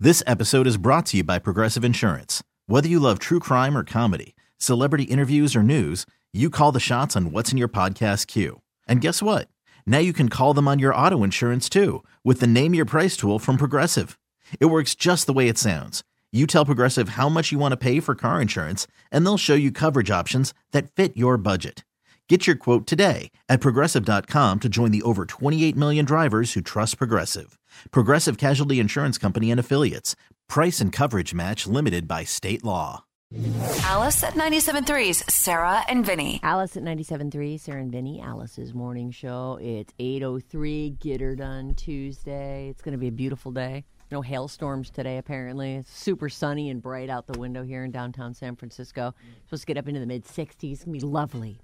This episode is brought to you by Progressive Insurance. Whether you love true crime or comedy, celebrity interviews or news, you call the shots on what's in your podcast queue. And guess what? Now you can call them on your auto insurance too with the Name Your Price tool from Progressive. It works just the way it sounds. You tell Progressive how much you want to pay for car insurance, and they'll show you coverage options that fit your budget. Get your quote today at Progressive.com to join the over 28 million drivers who trust Progressive. Progressive Casualty Insurance Company and Affiliates. Price and coverage match limited by state law. Alice at 97.3's Sarah and Vinny. Alice at 97.3, Sarah and Vinny, Alice's morning show. It's 8:03, get her done Tuesday. It's going to be a beautiful day. No hailstorms today, apparently. It's super sunny and bright out the window here in downtown San Francisco. Supposed to get up into the mid-60s. It's going to be lovely.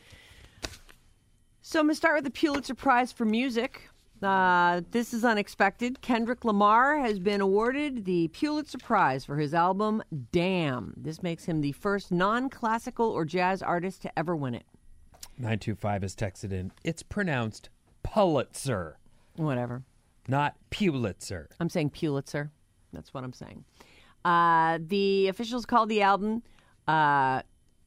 So I'm going to start with the Pulitzer Prize for Music. This is unexpected. Kendrick Lamar has been awarded the Pulitzer Prize for his album, Damn. This makes him the first non-classical or jazz artist to ever win it. 925 has texted in, it's pronounced Pulitzer. Whatever. Not Pulitzer. I'm saying Pulitzer. That's what I'm saying. The officials called the album, and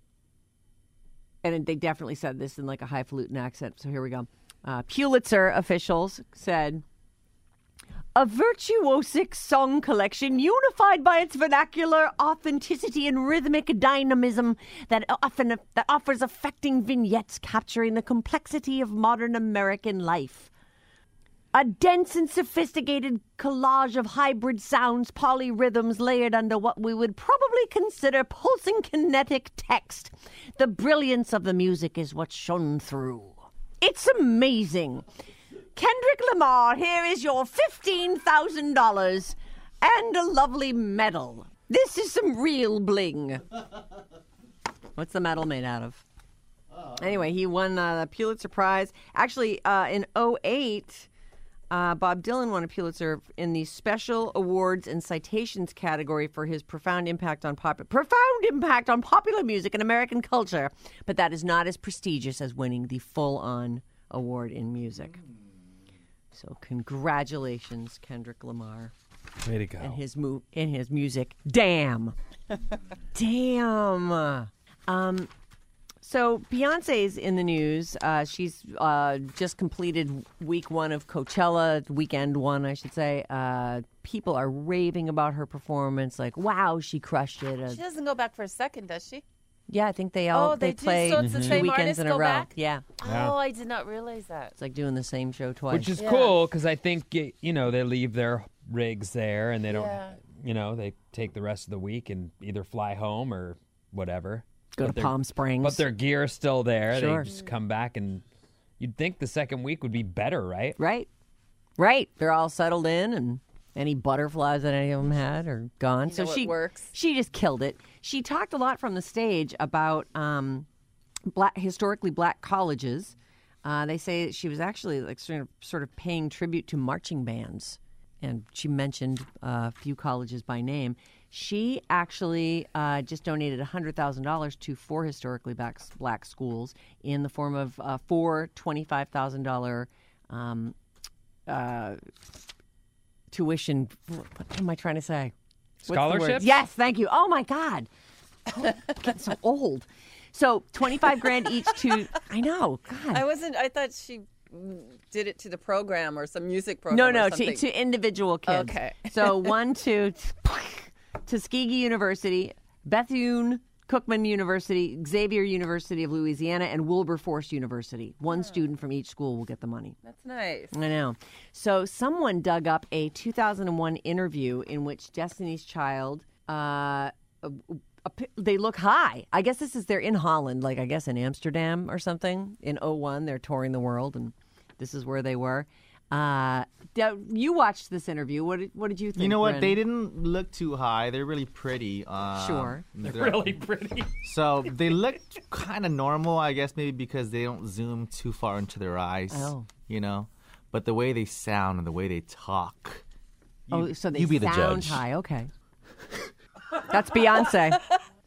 they definitely said this in like a highfalutin accent, so here we go. Pulitzer officials said, a virtuosic song collection unified by its vernacular authenticity and rhythmic dynamism that offers affecting vignettes capturing the complexity of modern American life. A dense and sophisticated collage of hybrid sounds, polyrhythms layered under what we would probably consider pulsing kinetic text. The brilliance of the music is what shone through. It's amazing. Kendrick Lamar, here is your $15,000 and a lovely medal. This is some real bling. What's the medal made out of? Anyway, he won the Pulitzer Prize. Actually, in 2008, Bob Dylan won a Pulitzer in the Special Awards and Citations category for his profound impact on popular music and American culture. But that is not as prestigious as winning the full-on award in music. So congratulations, Kendrick Lamar. Way to go. And his music. Damn. Damn. So Beyonce's in the news. She's just completed week one of Coachella, weekend one, I should say. People are raving about her performance. Like, wow, she crushed it. She doesn't go back for a second, does she? Yeah, I think they play so it's the same weekends artist in a go row. back? Yeah. Oh, I did not realize that. It's like doing the same show twice. Which is cool because I think, they leave their rigs there and they don't, they take the rest of the week and either fly home or whatever. Go to Palm Springs. But their gear is still there. Sure. They just come back and you'd think the second week would be better, right? Right. They're all settled in and any butterflies that any of them had are gone. So it works. She just killed it. She talked a lot from the stage about historically black colleges. They say she was actually like sort of paying tribute to marching bands. And she mentioned a few colleges by name. She actually just donated $100,000 to 4 historically black schools in the form of 4 $25,000 tuition. What am I trying to say? Scholarships? Yes, thank you. Oh my God, I'm getting so old. So $25,000 each to. I know. God. I thought she did it to the program or some music program. No, or something. to individual kids. Okay. So one to Tuskegee University, Bethune-Cookman University, Xavier University of Louisiana, and Wilberforce University. One student from each school will get the money. That's nice. I know. So someone dug up a 2001 interview in which Destiny's Child, they look high. I guess they're in Holland, like I guess in Amsterdam or something. In 2001, they're touring the world, and this is where they were. You watched this interview. What did you think? You know what? Bren? They didn't look too high. They're really pretty. Sure. They're really pretty. So they look kind of normal, I guess, maybe because they don't zoom too far into their eyes. Oh. But the way they sound and the way they talk. So they you be the sound judge. high. Okay. That's Beyonce.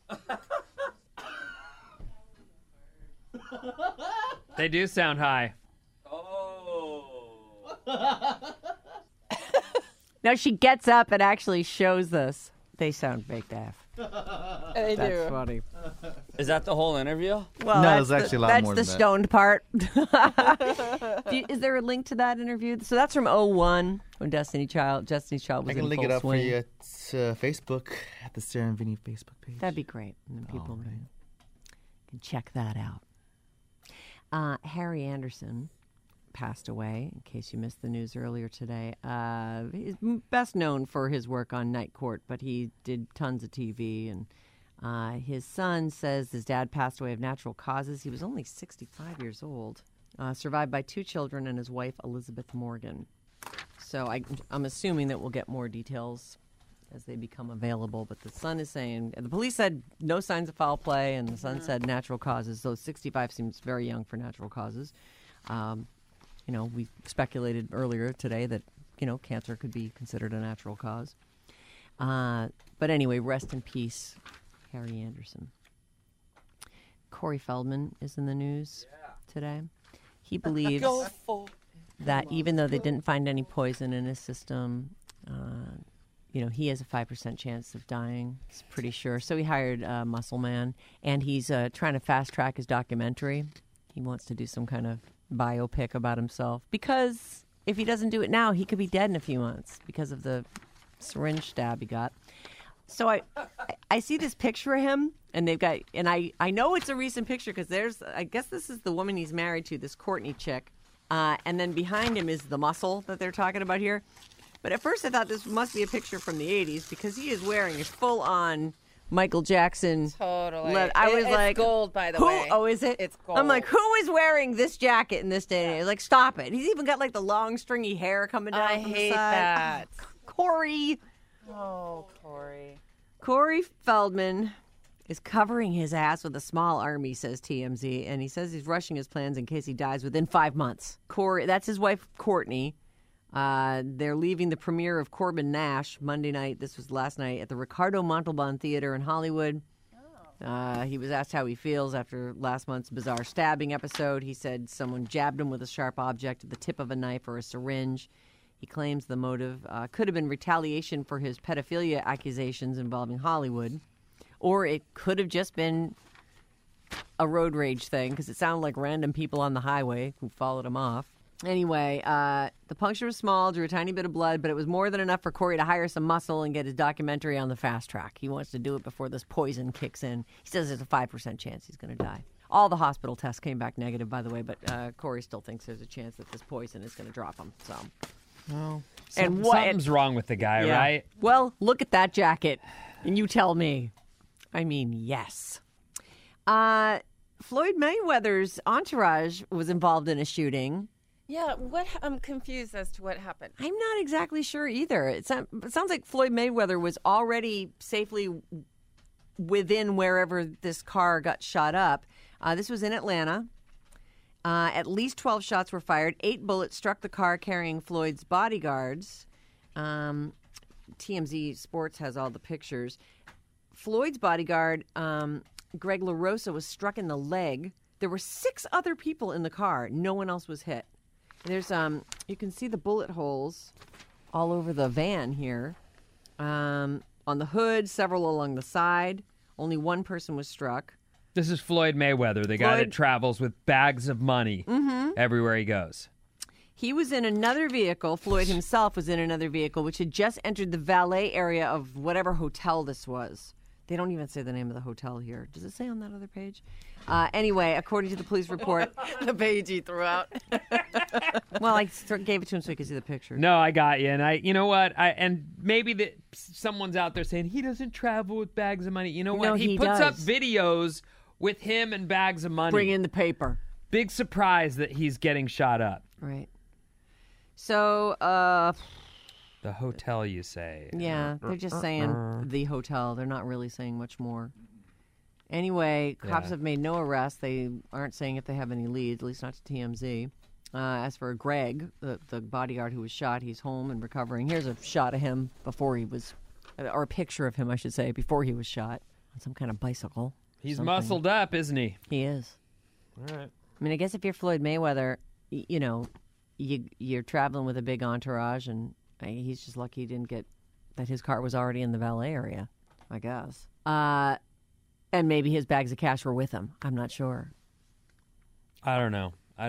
They do sound high. Now she gets up and actually shows this. They sound baked AF. They That's do. funny. Is that the whole interview? Well, No, that's there's actually a lot more That's the than that. stoned part. Is there a link to that interview? So that's from 01 when Destiny's Child was I in can link full it up swing. for you at Facebook, at the Sarah and Vinny Facebook page. That'd be great. And then people can check that out. Harry Anderson passed away, in case you missed the news earlier today. He's best known for his work on Night Court, but he did tons of TV. And his son says his dad passed away of natural causes. He was only 65 years old, survived by 2 children and his wife, Elizabeth Morgan. So I'm assuming that we'll get more details as they become available. But the son is saying, the police said no signs of foul play, and the son said natural causes. So 65 seems very young for natural causes. We speculated earlier today that, cancer could be considered a natural cause. But anyway, rest in peace, Harry Anderson. Corey Feldman is in the news today. He believes that even though they didn't find any poison in his system, he has a 5% chance of dying. He's pretty sure. So he hired Muscle Man, and he's trying to fast track his documentary. He wants to do some kind of biopic about himself, because if he doesn't do it now, he could be dead in a few months because of the syringe stab he got. So I see this picture of him, and they've got, and I know it's a recent picture because I guess this is the woman he's married to, this Courtney chick, and then behind him is the muscle that they're talking about here. But at first I thought this must be a picture from the 80s because he is wearing a full-on Michael Jackson. Totally. It's gold, by the way. Oh, is it? It's gold. I'm like, who is wearing this jacket in this day and age? Like, stop it. He's even got like the long stringy hair coming down I from hate the side. that. Corey. Oh, Corey. Corey Feldman is covering his ass with a small army, says TMZ, and he says he's rushing his plans in case he dies within 5 months. Corey, that's his wife, Courtney. They're leaving the premiere of Corbin Nash Monday night. This was last night at the Ricardo Montalban Theater in Hollywood. He was asked how he feels after last month's bizarre stabbing episode. He said someone jabbed him with a sharp object at the tip of a knife or a syringe. He claims the motive could have been retaliation for his pedophilia accusations involving Hollywood, or it could have just been a road rage thing because it sounded like random people on the highway who followed him off. Anyway, the puncture was small, drew a tiny bit of blood, but it was more than enough for Corey to hire some muscle and get his documentary on the fast track. He wants to do it before this poison kicks in. He says there's a 5% chance he's going to die. All the hospital tests came back negative, by the way, but Corey still thinks there's a chance that this poison is going to drop him. So, Something's wrong with the guy, yeah. right? Well, look at that jacket, and you tell me. I mean, yes. Floyd Mayweather's entourage was involved in a shooting. Yeah, I'm confused as to what happened. I'm not exactly sure either. It sounds like Floyd Mayweather was already safely within wherever this car got shot up. This was in Atlanta. At least 12 shots were fired. 8 bullets struck the car carrying Floyd's bodyguards. TMZ Sports has all the pictures. Floyd's bodyguard, Greg LaRosa, was struck in the leg. There were 6 other people in the car. No one else was hit. There's you can see the bullet holes all over the van here. On the hood, several along the side. Only one person was struck. This is Floyd Mayweather, the guy that travels with bags of money everywhere he goes. He was in another vehicle. Floyd himself was in another vehicle, which had just entered the valet area of whatever hotel this was. They don't even say the name of the hotel here. Does it say on that other page? Anyway, according to the police report, The page he threw out. well, I gave it to him so he could see the picture. No, I got you. And you know what? And maybe someone's out there saying he doesn't travel with bags of money. You know what? No, he he puts up does. videos with him and bags of money. Bring in the paper. Big surprise that he's getting shot up. Right. So, The hotel, you say. yeah, they're just saying the hotel. They're not really saying much more. Anyway, cops have made no arrests. They aren't saying if they have any leads, at least not to TMZ. As for Greg, the bodyguard who was shot, he's home and recovering. Here's a shot of him before he was, or a picture of him, I should say, before he was shot on some kind of bicycle. He's something. muscled up, isn't he? He is. All right. I mean, I guess if you're Floyd Mayweather, you're traveling with a big entourage, and He's just lucky he didn't get that his car was already in the valet area, I guess. And maybe his bags of cash were with him. I'm not sure. I don't know. I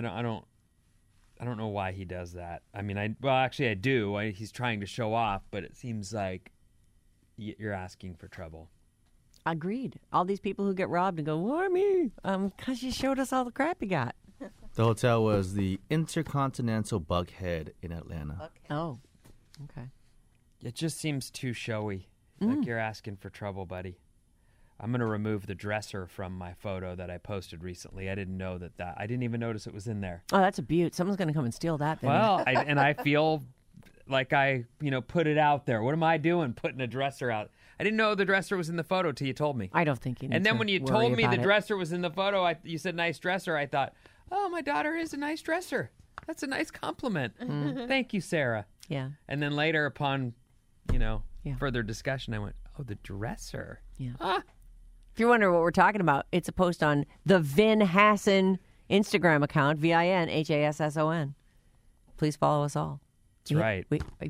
don't know why he does that. I mean, actually I do. He's trying to show off, but it seems like you're asking for trouble. Agreed. All these people who get robbed and go, why me? Because you showed us all the crap you got. The hotel was the Intercontinental Buckhead in Atlanta. Oh, okay. It just seems too showy. Like you're asking for trouble, buddy. I'm going to remove the dresser from my photo that I posted recently. I didn't know that I didn't even notice it was in there. Oh, that's a beaut. Someone's going to come and steal that. Vinny. Well, I feel like I put it out there. What am I doing putting a dresser out? I didn't know the dresser was in the photo till you told me. I don't think you need And then to when you worry told me about the it. dresser was in the photo, you said nice dresser. I thought, oh, my daughter is a nice dresser. That's a nice compliment. Thank you, Sarah. Yeah. And then later upon, further discussion, I went, oh, the dresser. Yeah. Ah. If you're wondering what we're talking about, it's a post on the Vin Hasson Instagram account, VinHasson. Please follow us all. That's right.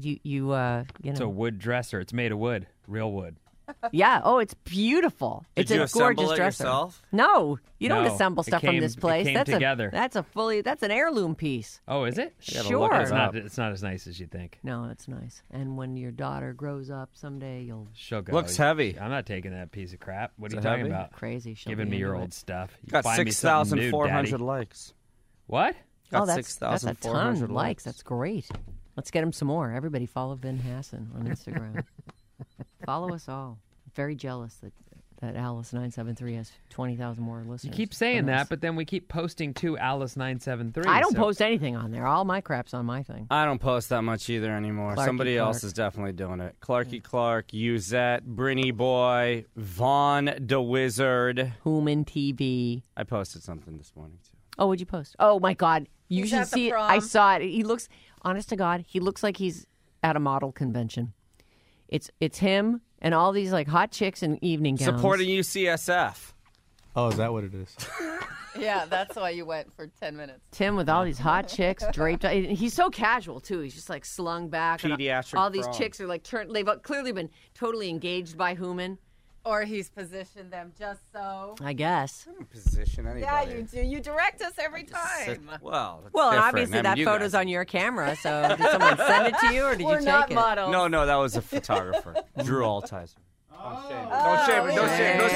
It's a wood dresser. It's made of wood, real wood. Yeah. Oh, it's beautiful. Did it's you a assemble gorgeous it dresser. yourself? No, you don't No, assemble it stuff from came- this place. it came That's together. That's an heirloom piece. Oh, is it? Sure. It's not as nice as you think. No, it's nice. And when your daughter grows up someday, you'll She'll go. Looks heavy. I'm not taking that piece of crap. What are Is you it talking heavy? about? crazy. She'll Giving be me your into old it. stuff. You Got buy me something new, 6,400 Daddy. likes. What? Got Oh, that's a ton 6,400 of likes. That's great. Let's get him some more. Everybody follow Vin Hasson on Instagram. Follow us all. Very jealous that Alice973 has 20,000 more listeners. You keep saying than us. that, but then we keep posting to Alice973. I don't post anything on there. All my crap's on my thing. I don't post that much either anymore. Clarky Somebody else Clark. is definitely doing it. Clarky Clark, Uzette, Brinny Boy, Vaughn the Wizard. Human TV. I posted something this morning, too. Oh, what'd you post? Oh, my God. You He's should at the see it. prom. I saw it. He looks, honest to God, he looks like he's at a model convention. It's him and all these like hot chicks in evening gowns. Supporting UCSF. Oh, is that what it is? Yeah, that's why you went for 10 minutes. Tim with all these hot chicks draped. He's so casual too. He's just like slung back. and Pediatric all these prom. chicks are like turned. They've clearly been totally engaged by Human. Or he's positioned them just so. I guess. Position anybody. Yeah, you do. You direct us every time. Well, that's Well, and different. obviously I mean, that you photo's guys- on your camera. So did someone send it to you, or did We're you not take it? models. No, that was a photographer. Drew Altizer. Oh, No shame, no shame, no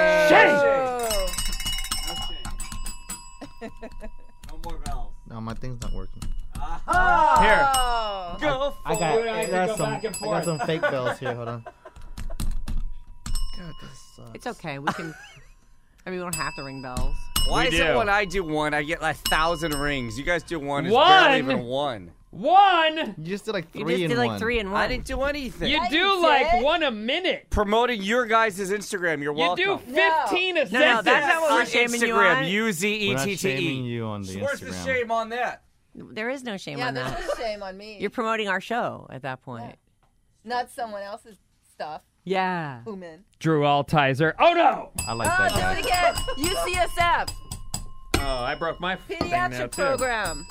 shame. No more bells. No, my thing's not working. Here. Oh. Go I for got some fake bells here. Hold on. God, this sucks. It's okay. We can. I mean, we don't have to ring bells. Why We is it do. when I do one, I get like 1,000 rings? You guys do one, it's One? barely even one. One. You just did like You three just in did like one. 3 in 1. I didn't do anything. You Yeah, do you like did. one a minute. Promoting your guys' Instagram. You're You welcome. do 15 a No, sentence. that's not what we're on shaming you Instagram, on. We're not UZETTE. shaming you on the Where's the Instagram. shame on that? There is no shame Yeah, on that. there's no shame on me. You're promoting our show at that point. Not someone else's stuff. Yeah. Human. Drew Altizer. Oh no! I like Oh, that do guy. it again. UCSF. Oh, I broke my thing now Pediatric too. program.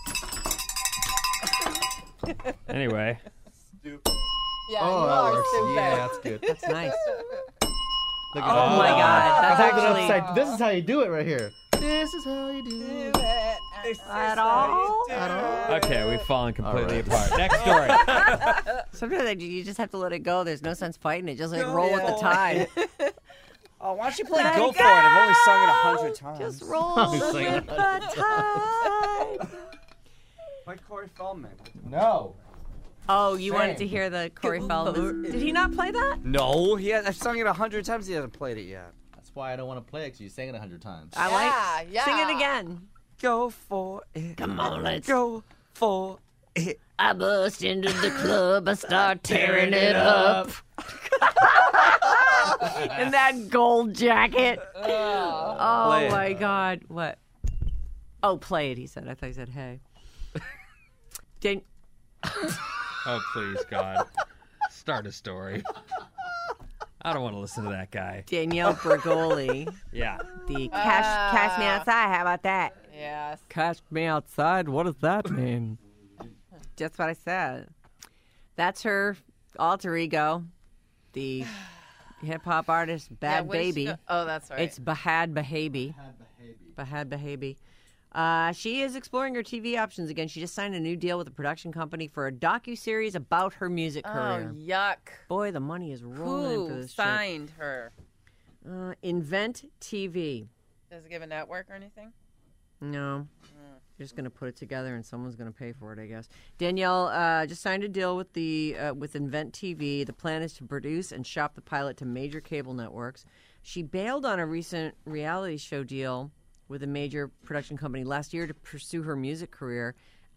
Anyway, Yeah, Oh, you that are works. stupid. Yeah, that's good. That's nice. Look Oh my God. That's Hold it actually upside. This is how you do it right here. This is how you do it. at all. okay, we've fallen completely All right. apart. Next story. Sometimes like, you just have to let it go. There's no sense fighting it. Just like roll with the tide. Oh, why don't you play Go For It? I've only sung it 100 times. Just roll with the tide. Like Corey Feldman. No. Oh, you wanted to hear the Corey Feldman? Did he not play that? No, I've sung it 100 times. He hasn't played it yet. That's why I don't want to play it, because you sang it 100 times. I like. Yeah. Sing it again. Go for it. Come on, let's. Go for it. I bust into the club, I start tearing it up. In that gold jacket. Oh Play it. my God. What? Oh, play it, he said. I thought he said, hey. Oh, please, God. Start a story. I don't want to listen to that guy. Danielle Bergoli. Yeah. The cash me outside. How about that? Yes. Cash me outside? What does that mean? That's what I said. That's her alter ego, the hip hop artist Bad what is she Baby. go- Oh, that's right. It's Bahad Bahabi. Bahad Bahabi. She is exploring her TV options again. She just signed a new deal with a production company for a docuseries about her music career. Oh, yuck. Boy, the money is rolling in for Who this chick. signed her? Invent TV. Does it give a network or anything? No. You're just going to put it together and someone's going to pay for it, I guess. Danielle just signed a deal with with Invent TV. The plan is to produce and shop the pilot to major cable networks. She bailed on a recent reality show deal with a major production company last year to pursue her music career.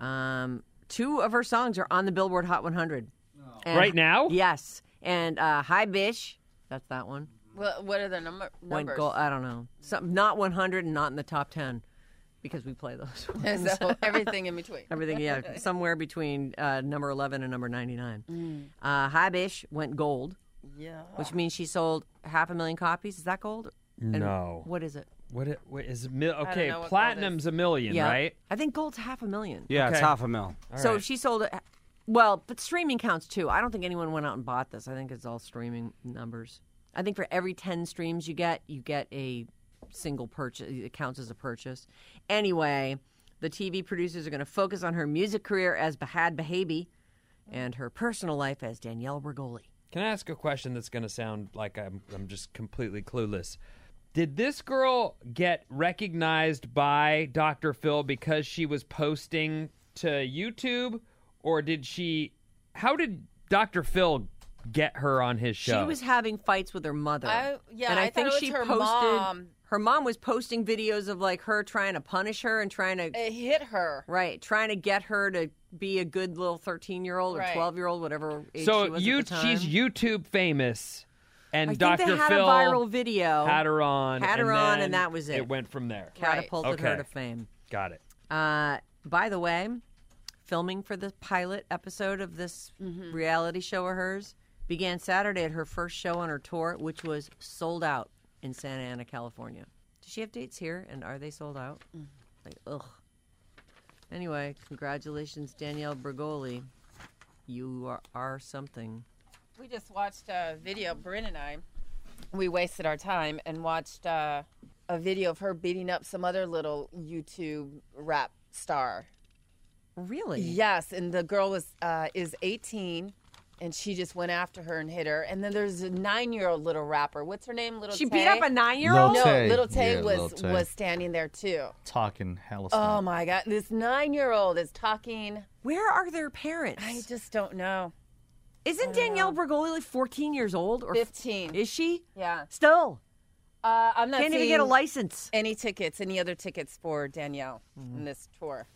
2 of her songs are on the Billboard Hot 100. And- Right now? Yes. And Hi Bish, that's that one. Well, what are the numbers? Went gold, I don't know. Not 100 and not in the top 10 because we play those. So everything in between. Everything, yeah, somewhere between number 11 and number 99. Hi Bish went gold, Yeah. which means she sold 500,000 copies. Is that gold? And No. What is it? What is okay? know what gold Platinum's is. $1 million, right? I think gold's 500,000. Yeah, it's Okay. $500,000. All So right. if she sold it, well, but streaming counts too. I don't think anyone went out and bought this. I think it's all streaming numbers. I think for every 10 streams you get a single purchase. It counts as a purchase. Anyway, the TV producers are going to focus on her music career as Bahad Bahabi and her personal life as Danielle Bregoli. Can I ask a question that's going to sound like I'm just completely clueless? Did this girl get recognized by Dr. Phil because she was posting to YouTube, or how did Dr. Phil get her on his show? She was having fights with her mother. I and I thought think it was she her posted. mom. Her mom was posting videos of like her trying to punish her and trying to It hit her. right, trying to get her to be a good little 13-year-old or Right. 12-year-old, whatever age so she was at the time. she's YouTube famous, and I think Dr. they had Phil a viral video, had her on, and then that was it. It went from there. catapulted her Okay. to fame. Got it. By the way, filming for the pilot episode of this reality show of hers began Saturday at her first show on her tour, which was sold out in Santa Ana, California. Does she have dates here, and are they sold out? Like, ugh. Anyway, congratulations, Danielle Bregoli. You are something. We just watched a video, Bryn and I. We wasted our time and watched a video of her beating up some other little YouTube rap star. Really? Yes, and the girl is 18, and she just went after her and hit her. And then there's a 9-year-old little rapper. What's her name? Little She Tay? beat up a 9-year-old? No, Tay. Little Tay Yeah, Lil Tay. was standing there too. Talking hella Oh stuff. my God, this 9-year-old is talking. Where are their parents? I just don't know. Isn't Danielle Bregoli like 14 years old? Or 15. Is she? Yeah. Still. I'm not Can't even seeing get a license. any other tickets for Danielle in this tour.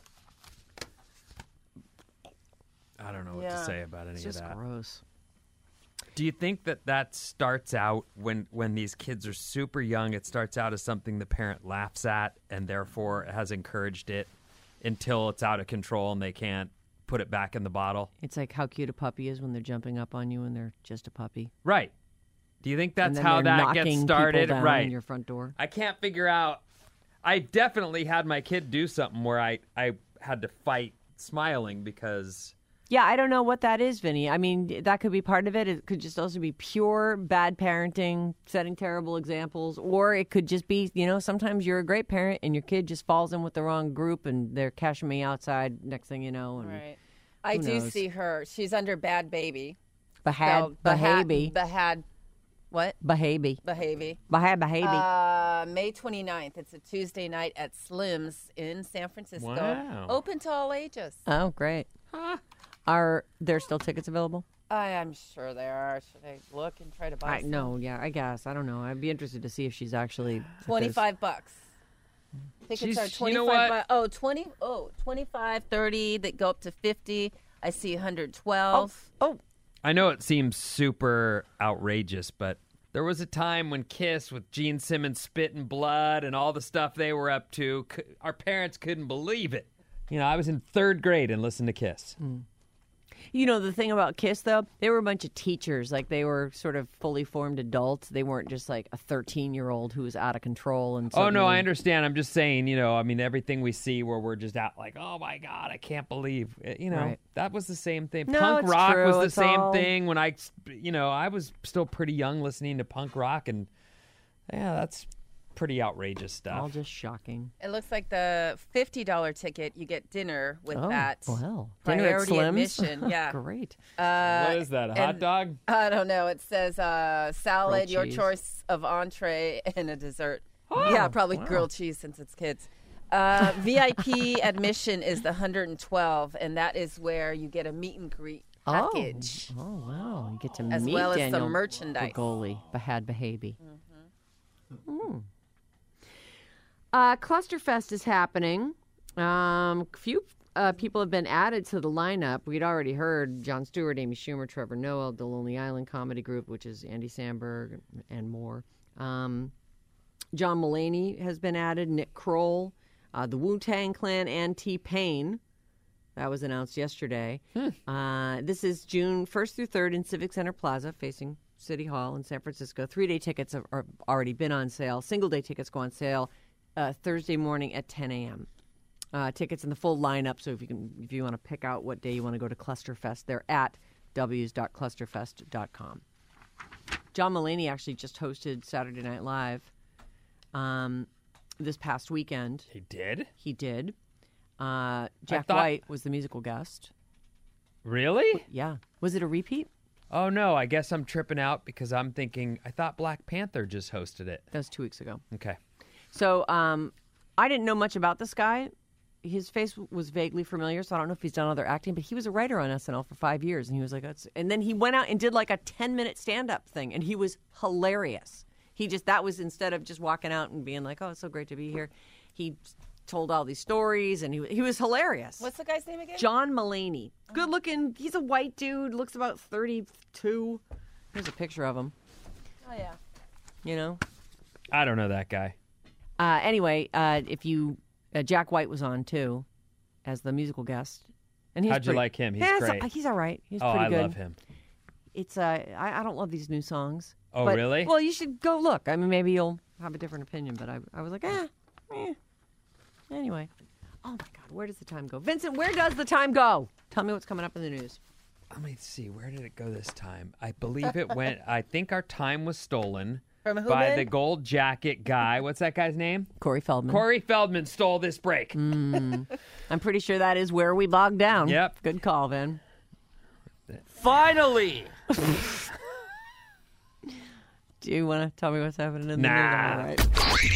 I don't know what to Yeah. say about any It's of just that. gross. Do you think that starts out when these kids are super young? It starts out as something the parent laughs at and therefore has encouraged it until it's out of control and they can't put it back in the bottle? It's like how cute a puppy is when they're jumping up on you and they're just a puppy. Right. Do you think And that's then how they're that knocking gets people started? down Right. in your front door. I can't figure out. I definitely had my kid do something where I had to fight smiling because Yeah, I don't know what that is, Vinny. I mean, that could be part of it. It could just also be pure bad parenting, setting terrible examples, or it could just be, sometimes you're a great parent and your kid just falls in with the wrong group and they're cashing me outside next thing you know. And Right. I who do knows? see her. She's under Bad Baby. Bahad, Bahad. What? Bahabi. Bahad. Bahabi. May 29th. It's a Tuesday night at Slim's in San Francisco. Wow. Open to all ages. Oh, great. Are there still tickets available? I'm sure there are. Should I look and try to buy some? No, yeah, I guess. I don't know. I'd be interested to see if she's actually $25. Tickets are She's- 25 you know what? bucks. 25, 30 that go up to 50. I see 112. Oh, I know it seems super outrageous, but there was a time when Kiss with Gene Simmons spitting blood and all the stuff they were up to, our parents couldn't believe it. I was in 3rd grade and listened to Kiss. You know, the thing about Kiss, though, they were a bunch of teachers. Like, they were sort of fully formed adults. They weren't just like a 13-year-old who was out of control. And Oh, no, suddenly- I understand. I'm just saying, everything we see where we're just out like, oh, my God, I can't believe. Right. That was the same thing. No, Punk it's rock true. was the It's same all- thing when I was still pretty young listening to punk rock. And, yeah, that's pretty outrageous stuff. All just shocking. It looks like the $50 ticket, you get dinner with Oh, that. well. Dinner at Priority Slim's? admission. Yeah. Great. What is that, a hot and- dog? I don't know. It says salad, Grilled your cheese. choice of entree, and a dessert. Oh, yeah, probably grilled cheese since it's kids. VIP admission is the $112, and that is where you get a meet and greet package. Oh, wow. You get to As meet well as some Daniel merchandise. Bergoli, Bahad Bahabi. Clusterfest is happening. Few people have been added to the lineup. We'd already heard Jon Stewart, Amy Schumer, Trevor Noah, The Lonely Island Comedy Group, which is Andy Samberg and more. John Mulaney has been added, Nick Kroll, the Wu-Tang Clan, and T-Pain. That was announced yesterday. This is June 1st through 3rd in Civic Center Plaza, facing City Hall in San Francisco. 3-day tickets have already been on sale. Single-day tickets go on sale Thursday morning at 10 a.m. Tickets in the full lineup. So if you want to pick out what day you want to go to Clusterfest, they're at w's.clusterfest.com. John Mulaney actually just hosted Saturday Night Live this past weekend. He did? He did. Jack thought- White was the musical guest. Really? Yeah. Was it a repeat? Oh, no, I guess I'm tripping out because I'm thinking, I thought Black Panther just hosted it. That was 2 weeks ago. Okay. So I didn't know much about this guy. His face was vaguely familiar, so I don't know if he's done other acting, but he was a writer on SNL for 5 years, and he was like, and then he went out and did like a 10-minute stand-up thing, and he was hilarious. That was instead of just walking out and being like, oh, it's so great to be here, he told all these stories, and he was hilarious. What's the guy's name again? John Mulaney. Good looking. He's a white dude, looks about 32. Here's a picture of him, Oh, yeah. you know. I don't know that guy. Anyway, Jack White was on too, as the musical guest. And How'd you like him? He's great. He's all right. He's Oh, pretty I good. love him. It's I don't love these new songs. Oh, but- really? Well, you should go look. I mean, maybe you'll have a different opinion. But I was like, Anyway, oh my God, where does the time go, Vincent? Where does the time go? Tell me what's coming up in the news. Let me see. Where did it go this time? I believe it went. I think our time was stolen From who, by Ben? the gold jacket guy. What's that guy's name? Corey Feldman. Corey Feldman stole this break. I'm pretty sure that is where we bogged down. Yep. Good call, Vin. Finally! Do you want to tell me what's happening in the Nah. news? All right.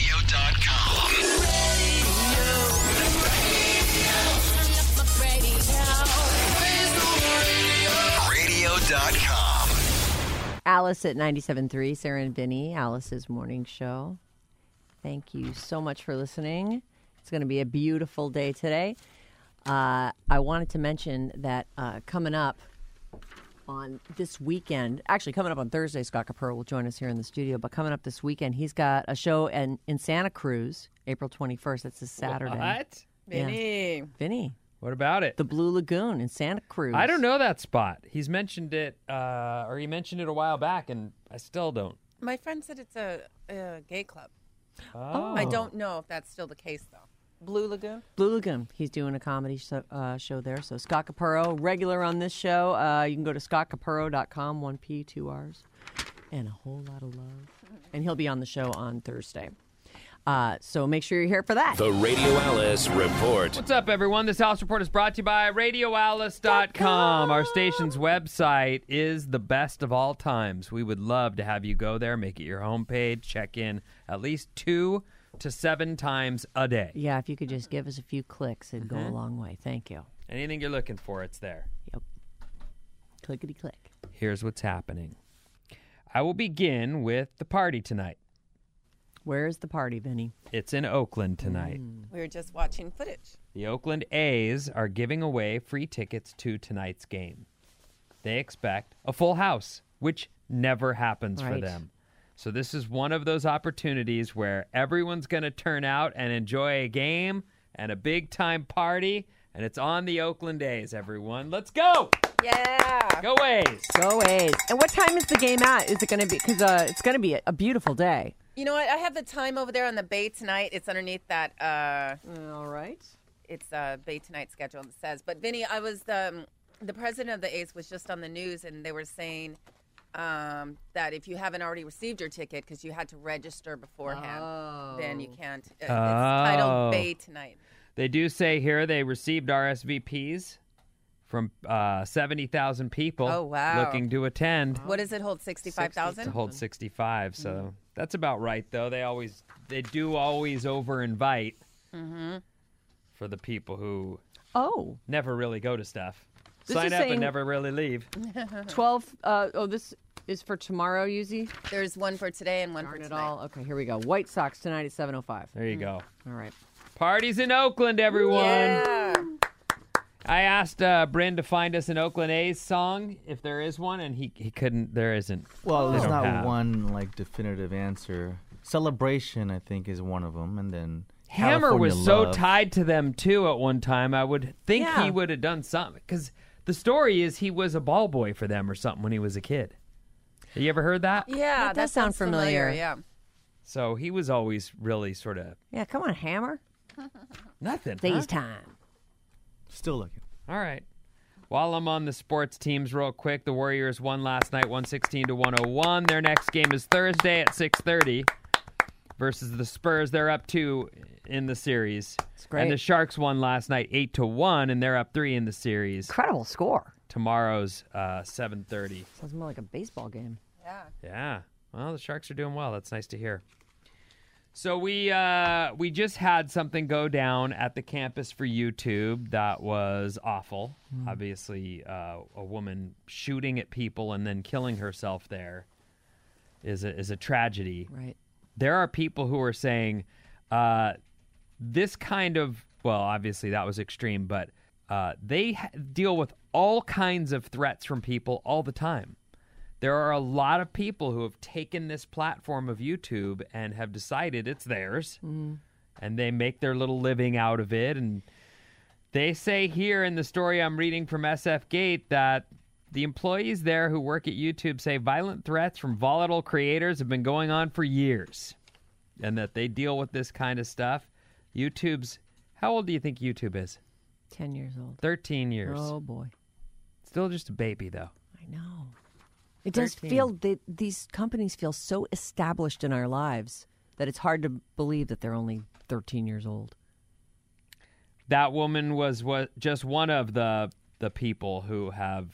Radio.com. Alice at 97.3, Sarah and Vinny, Alice's morning show. Thank you so much for listening. It's going to be a beautiful day today. I wanted to mention that coming up on this weekend, actually coming up on Thursday, Scott Capurro will join us here in the studio, but coming up this weekend, he's got a show in Santa Cruz, April 21st. That's a Saturday. What? Vinny. Vinny, What about it? the Blue Lagoon in Santa Cruz. I don't know that spot. He's mentioned it, or he mentioned it a while back, and I still don't. My friend said it's a gay club. Oh. I don't know if that's still the case, though. Blue Lagoon? Blue Lagoon. He's doing a comedy show there. So Scott Capurro, regular on this show. You can go to scottcapurro.com, 1P, 2 R's, and a whole lot of love. And he'll be on the show on Thursday. So make sure you're here for that. The Radio Alice Report. What's up, everyone? This Alice Report is brought to you by RadioAlice.com. Our station's website is the best of all times. We would love to have you go there, make it your homepage, check in at least 2 to 7 times a day. Yeah, if you could just give us a few clicks, it'd go a long way. Thank you. Anything you're looking for, it's there. Yep. Clickety click. Here's what's happening. I will begin with the party tonight. Where's the party, Vinny? It's in Oakland tonight. We were just watching footage. The Oakland A's are giving away free tickets to tonight's game. They expect a full house, which never happens for Right. them. So this is one of those opportunities where everyone's going to turn out and enjoy a game and a big-time party, And it's on the Oakland A's, everyone. Let's go! Yeah. Go A's! Go A's. And what time is the game at? Is it going to be? Because it's going to be a beautiful day. You know what? I have the time over there on the Bay Tonight. It's underneath that. All right. It's Bay Tonight schedule. It says. But Vinny, I was the president of the A's was just on the news, and they were saying that if you haven't already received your ticket because you had to register beforehand, then you can't. It's titled Bay Tonight. They do say here they received RSVPs from 70,000 people Oh, wow. looking to attend. What does it hold? 65,000. To hold 65, so that's about right, though. They do always over-invite for the people who never really go to stuff. This Sign is up and saying- never really leave. 12. This is for tomorrow, Yuzi? There's one for today and one for Darn it tonight. all. Okay, here we go. White Sox tonight at 7:05. There you go. All right. Parties in Oakland, everyone. Yeah. I asked Bryn to find us an Oakland A's song, if there is one, and he couldn't. There isn't. Well, there's don't not have. one like definitive answer. Celebration, I think, is one of them, and then Hammer was California so Love. tied to them, too, at one time. I would think Yeah. he would have done something. Because the story is he was a ball boy for them or something when he was a kid. Have you ever heard that? Yeah, That does sound sounds familiar. Yeah. So he was always really sort of Yeah, come on, Hammer. nothing. Day's huh? time. Still looking. All right. While I'm on the sports teams real quick, the Warriors won last night 116-101. Their next game is Thursday at 6:30 versus the Spurs. They're up 2 in the series. great. And the Sharks won last night 8-1, and they're up 3 in the series. Incredible score. Tomorrow's 7:30. Sounds more like a baseball game. Yeah. Yeah. Well, the Sharks are doing well. That's nice to hear. So we just had something go down at the campus for YouTube that was awful. Obviously, a woman shooting at people and then killing herself there is a tragedy. Right. There are people who are saying this kind of, well, obviously that was extreme, but they deal with all kinds of threats from people all the time. There are a lot of people who have taken this platform of YouTube and have decided it's theirs, and they make their little living out of it. And they say here in the story I'm reading from SF Gate that the employees there who work at YouTube say violent threats from volatile creators have been going on for years, and that they deal with this kind of stuff. YouTube's, how old do you think YouTube is? 10 years old. 13 years. Oh, boy. Still just a baby, though. I know. It does 13. feel that these companies feel so established in our lives that it's hard to believe that they're only 13 years old. That woman was just one of the people who have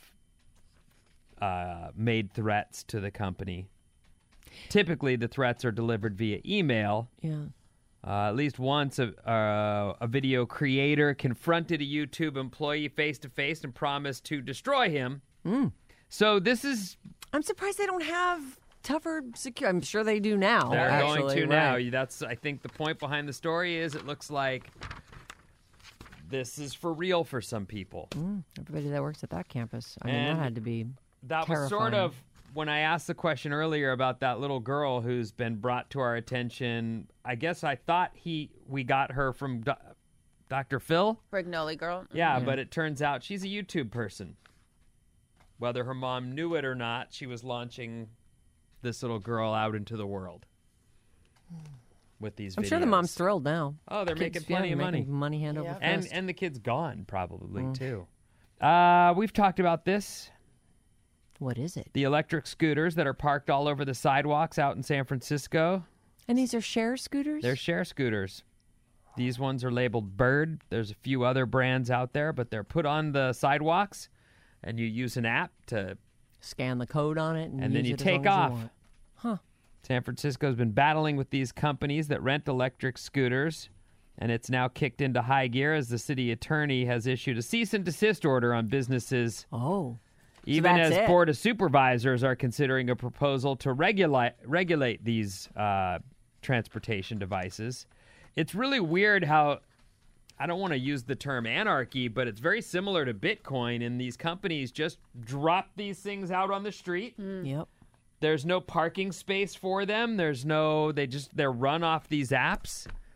made threats to the company. Typically, the threats are delivered via email. Yeah. At least once, a video creator confronted a YouTube employee face-to-face and promised to destroy him. So this is... I'm surprised they don't have tougher security. I'm sure they do now. They're actually, going to now. right. That's, I think, the point behind the story is it looks like this is for real for some people. Everybody that works at that campus. I mean, And that had to be That was sort terrifying. of when I asked the question earlier about that little girl who's been brought to our attention. I guess I thought we got her from Dr. Phil. Brignoli girl. Yeah, but it turns out she's a YouTube person. Whether her mom knew it or not, she was launching this little girl out into the world with these videos. I'm sure the mom's thrilled now. Oh, they're Kids, making plenty of money. making money hand over fist. And the kid's gone, probably, too. We've talked about this. What is it? The electric scooters that are parked all over the sidewalks out in San Francisco. And these are share scooters? They're share scooters. These ones are labeled Bird. There's a few other brands out there, but they're put on the sidewalks, and you use an app to... Scan the code on it, And then use you it as take long as off. you want. Huh. San Francisco's been battling with these companies that rent electric scooters, and it's now kicked into high gear as the city attorney has issued a cease and desist order on businesses. Oh. Even that's as it. Board of Supervisors are considering a proposal to regulate these transportation devices. It's really weird how, I don't want to use the term anarchy, but it's very similar to Bitcoin, and these companies just drop these things out on the street. Yep. There's no parking space for them. They're run off these apps.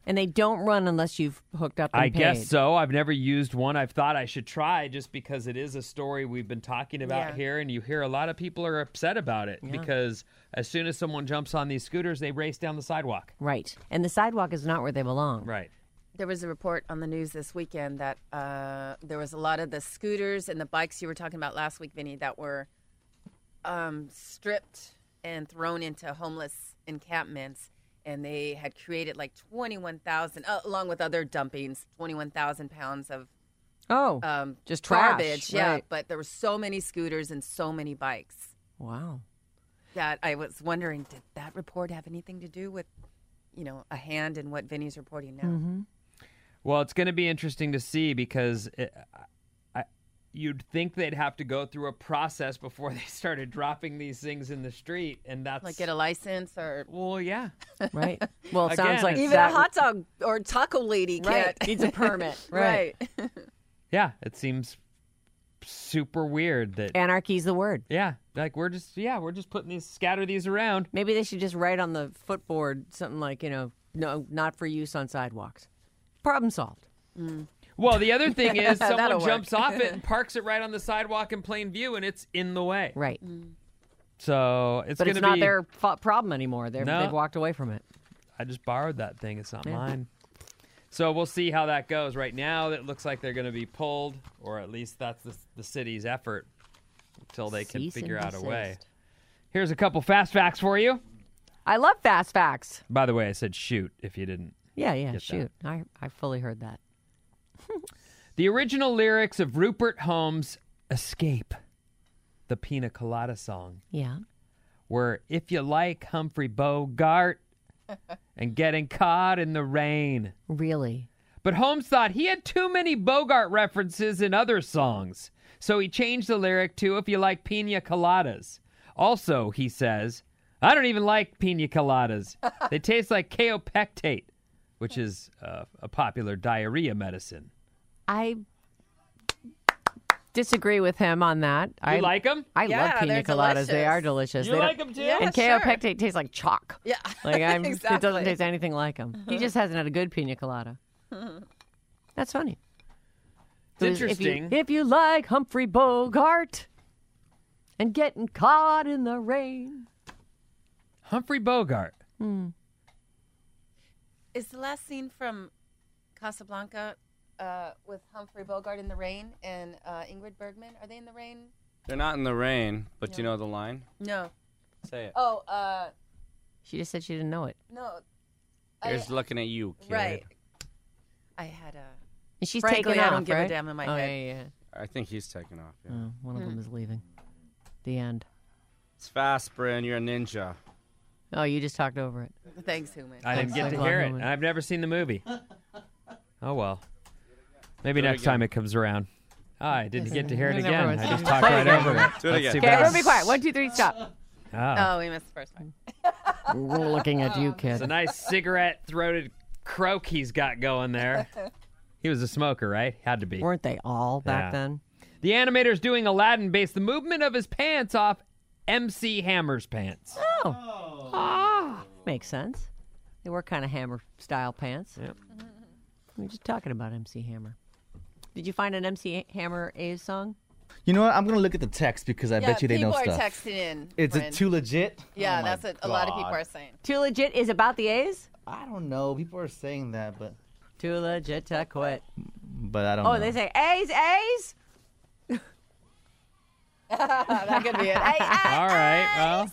And they don't run unless you've hooked up and I paid. guess so. I've never used one. I've thought I should try just because it is a story we've been talking about here, and you hear a lot of people are upset about it because as soon as someone jumps on these scooters, they race down the sidewalk. Right. And the sidewalk is not where they belong. Right. There was a report on the news this weekend that there was a lot of the scooters and the bikes you were talking about last week, Vinny, that were stripped and thrown into homeless encampments. And they had created like 21,000, along with other dumpings, 21,000 pounds of just trash. garbage. Yeah, Right. but there were so many scooters and so many bikes Wow. that I was wondering, did that report have anything to do with, a hand in what Vinny's reporting now? Mm-hmm. Well, it's going to be interesting to see because you'd think they'd have to go through a process before they started dropping these things in the street, and that's Like get a license or... Well, yeah. Right. Well, it Again, sounds like it's- Even that a hot dog or taco lady right. can't. needs a permit. Right. Yeah, it seems super weird that Anarchy's the word. like we're just putting these scatter these around. Maybe they should just write on the footboard something like, no, not for use on sidewalks. Problem solved. Well, the other thing is someone That'll work. jumps off it and parks it right on the sidewalk in plain view, and it's in the way. Right. So it's But going it's to not be their problem anymore. No. They've walked away from it. I just borrowed that thing. It's not Yeah. mine. So we'll see how that goes. Right now, it looks like they're going to be pulled, or at least that's the city's effort until they can Cease figure and out a way. desist. Here's a couple fast facts for you. I love fast facts. By the way, I said shoot if you didn't. Yeah, Get shoot. I fully heard that. The original lyrics of Rupert Holmes' Escape, the Pina Colada song, Yeah. were if you like Humphrey Bogart and getting caught in the rain. Really? But Holmes thought he had too many Bogart references in other songs, so he changed the lyric to if you like pina coladas. Also, he says, I don't even like pina coladas. They taste like kaopectate, which is a popular diarrhea medicine. I disagree with him on that. You like them? I Yeah, love pina they're coladas. They are delicious. delicious. You They like don't- them too? Yeah. And sure. kaopectate tastes like chalk. Yeah, Like It exactly. doesn't taste anything like him. He just hasn't had a good pina colada. That's funny. It's If you- interesting. If you like Humphrey Bogart and getting caught in the rain. Humphrey Bogart. Is the last scene from Casablanca with Humphrey Bogart in the rain and Ingrid Bergman? Are they in the rain? They're not in the rain, but you know the line? No. Say it. Oh, She just said she didn't know it. no. Here's looking at you, kid. Right. I had a... And she's Frankly, taken I off, don't give a right? damn in my oh, head. Yeah. I think he's taking off. Yeah. Oh, one of them is leaving. The end. It's fast, Bryn. You're a ninja. Oh, you just talked over it. Thanks, Human. I didn't get to Like hear it, Glenn and I've never seen the movie. Oh, well. Maybe Do it next again. time it comes around. I didn't get to hear it Never again. mind. I just talked right over it. Do it That's again. too Okay, bad. everyone be quiet. 1, 2, 3, stop. Ah. Oh, we missed the first one. We're looking at you, kid. It's a nice cigarette-throated croak he's got going there. He was a smoker, right? Had to be. Weren't they all back Yeah. then? The animator's doing Aladdin based the movement of his pants off MC Hammer's pants. Makes sense. They were kind of Hammer-style pants. Yep. We were just talking about MC Hammer. Did you find an MC Hammer A's song? You know what? I'm gonna look at the text because I bet you they know people stuff. are texting in. Is Bryn. it too legit? Yeah, Oh my that's what a lot of people God. are saying. Too Legit is about the A's? I don't know. People are saying that, but Too legit to quit. I don't know. Oh, they say A's, A's? That could be it. Hey, All right, well.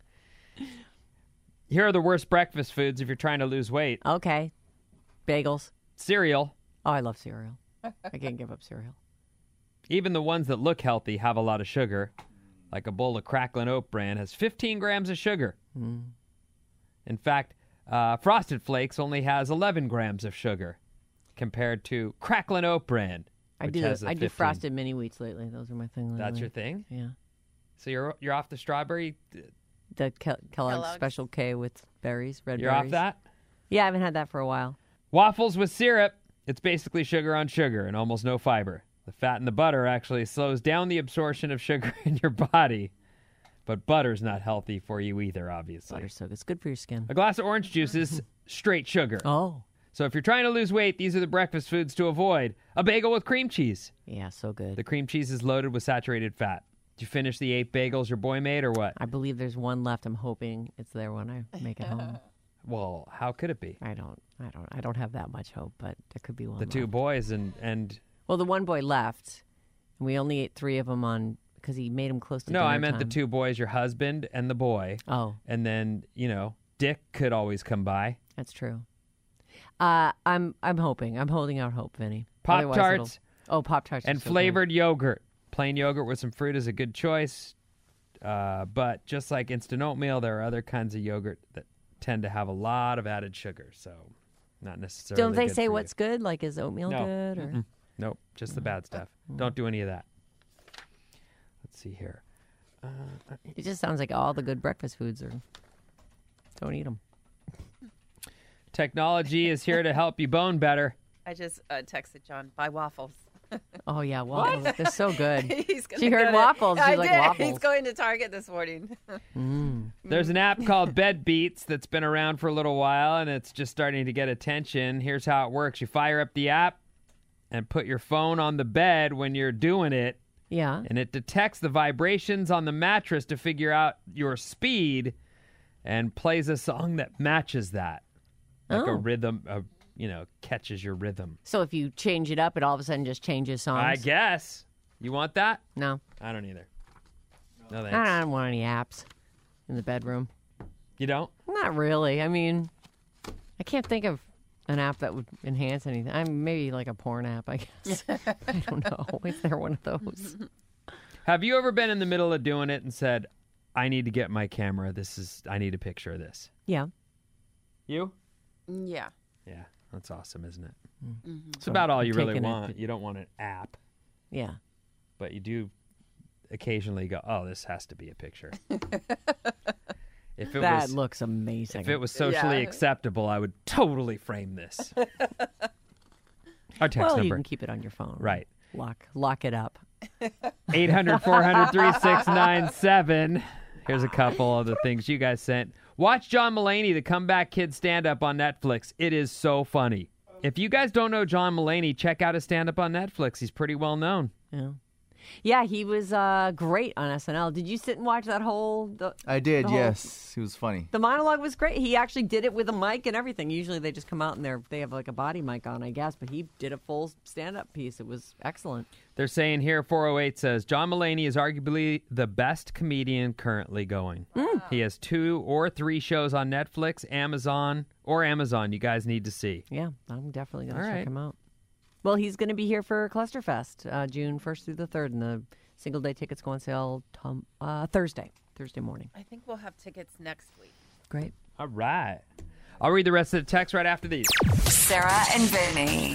Here are the worst breakfast foods if you're trying to lose weight. Okay. Bagels. Cereal. Oh, I love cereal. I can't give up cereal. Even the ones that look healthy have a lot of sugar. Like a bowl of Cracklin' Oat Bran has 15 grams of sugar. In fact, Frosted Flakes only has 11 grams of sugar compared to Cracklin' Oat Bran, which has a I do 15. frosted mini wheats lately. Those are my thing lately. That's your thing? Yeah. So you're off the strawberry? The Kellogg's Kellogg's. Special K with berries, red You're berries. off that? Yeah, I haven't had that for a while. Waffles with syrup. It's basically sugar on sugar and almost no fiber. The fat in the butter actually slows down the absorption of sugar in your body. But butter's not healthy for you either, obviously. Butter's so good. It's good for your skin. A glass of orange juice is straight sugar. Oh. So if you're trying to lose weight, these are the breakfast foods to avoid. A bagel with cream cheese. Yeah, so good. The cream cheese is loaded with saturated fat. Did you finish the 8 bagels your boy made or what? I believe there's one left. I'm hoping it's there when I make it home. Well, how could it be? I don't have that much hope, but there could be one. The two left. boys and Well, the one boy left, and we only ate 3 of them on because he made them close to no, dinner I meant the time. 2 boys, your husband and the boy. Oh, And then, Dick could always come by. that's true. I'm hoping. I'm holding out hope, Vinny. Otherwise Pop-Tarts it'll- Oh, Pop-Tarts. are and so good. flavored yogurt. Plain yogurt with some fruit is a good choice. But just like instant oatmeal, there are other kinds of yogurt that tend to have a lot of added sugar. So not necessarily Don't they good say for what's good? Like, is oatmeal No. good? Or Nope, just the bad stuff. Don't do any of that. Let's see here. it just sounds like all the good breakfast foods are. Don't eat them. Technology is here to help you bone better. I just texted John, buy waffles. Oh yeah, waffles. They're so good. He's gonna She heard go to- waffles. I She's like did. waffles. He's going to Target this morning. There's an app called Bed Beats that's been around for a little while, and it's just starting to get attention. Here's how it works. You fire up the app and put your phone on the bed when you're doing it, Yeah. and it detects the vibrations on the mattress to figure out your speed and plays a song that matches that. Like a Oh. rhythm, catches your rhythm. So if you change it up, it all of a sudden just changes songs. I guess. You want that? No, I don't either. No I thanks. don't want any apps in the bedroom. You don't? Not really. I mean, I can't think of an app that would enhance anything. Maybe like a porn app, I guess. I don't know. Is there one of those? Have you ever been in the middle of doing it and said, I need to get my camera. I need a picture of this? Yeah. You? Yeah. Yeah, that's awesome, isn't it? It's So about all I'm you really taking it want. to- You don't want an app, Yeah. but you do occasionally go, oh, this has to be a picture. If it That was looks amazing. if it was socially Yeah. acceptable, I would totally frame this. Our text well, you number. can keep it on your phone. Right. Lock it up. 800-400-3697. Here's a couple of the things you guys sent. Watch John Mulaney, the Comeback Kid stand-up on Netflix. It is so funny. If you guys don't know John Mulaney, check out his stand-up on Netflix. He's pretty well known. Yeah. Yeah, he was great on SNL. Did you sit and watch that whole? I did, the whole- yes. He was funny. The monologue was great. He actually did it with a mic and everything. Usually they just come out and they have like a body mic on, I guess. But he did a full stand-up piece. It was excellent. They're saying here, 408 says, John Mulaney is arguably the best comedian currently going. He has 2 or 3 shows on Netflix, Amazon. You guys need to see. Yeah, I'm definitely going All to right. check him out. Well, he's going to be here for Clusterfest, June 1st through the 3rd, and the single-day tickets go on sale Thursday morning. I think we'll have tickets next week. Great. All right. I'll read the rest of the text right after these. Sarah and Vinny.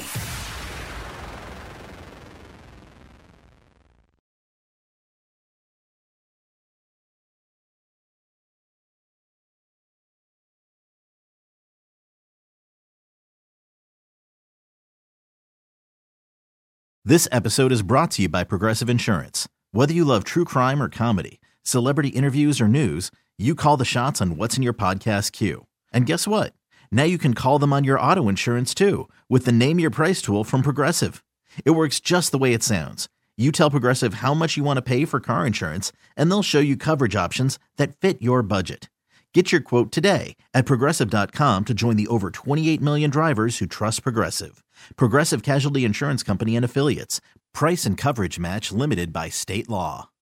This episode is brought to you by Progressive Insurance. Whether you love true crime or comedy, celebrity interviews or news, you call the shots on what's in your podcast queue. And guess what? Now you can call them on your auto insurance too with the Name Your Price tool from Progressive. It works just the way it sounds. You tell Progressive how much you want to pay for car insurance, and they'll show you coverage options that fit your budget. Get your quote today at Progressive.com to join the over 28 million drivers who trust Progressive. Progressive Casualty Insurance Company and Affiliates. Price and coverage match limited by state law.